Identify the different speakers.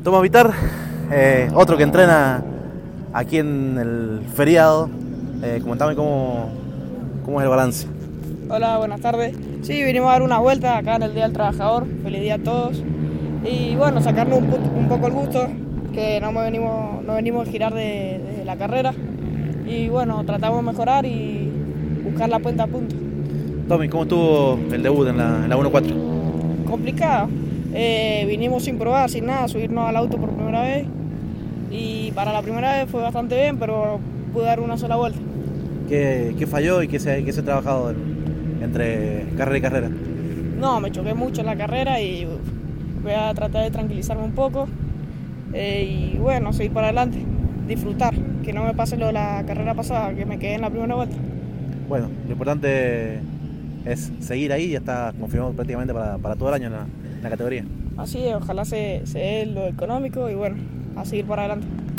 Speaker 1: Tomás Vitar, otro que entrena aquí en el feriado. Comentame cómo es el balance.
Speaker 2: Hola, buenas tardes. Sí, vinimos a dar una vuelta acá en el Día del Trabajador. Feliz día a todos. Y bueno, sacarnos un poco el gusto, que no venimos a girar de la carrera. Y bueno, tratamos de mejorar y buscar la puenta a punto.
Speaker 1: Tommy, ¿cómo estuvo el debut en la 1-4?
Speaker 2: Complicado. Vinimos sin probar, sin nada, subirnos al auto por primera vez. Y para la primera vez fue bastante bien, pero pude dar una sola vuelta.
Speaker 1: ¿Qué falló y qué se ha trabajado entre carrera y carrera?
Speaker 2: No, me choqué mucho en la carrera y voy a tratar de tranquilizarme un poco y bueno, seguir para adelante, disfrutar, que no me pase lo de la carrera pasada, que me quedé en la primera vuelta.
Speaker 1: Bueno, lo importante es seguir ahí y ya está confirmado prácticamente para todo el año en la categoría.
Speaker 2: Así es, ojalá se dé lo económico y bueno, a seguir para adelante.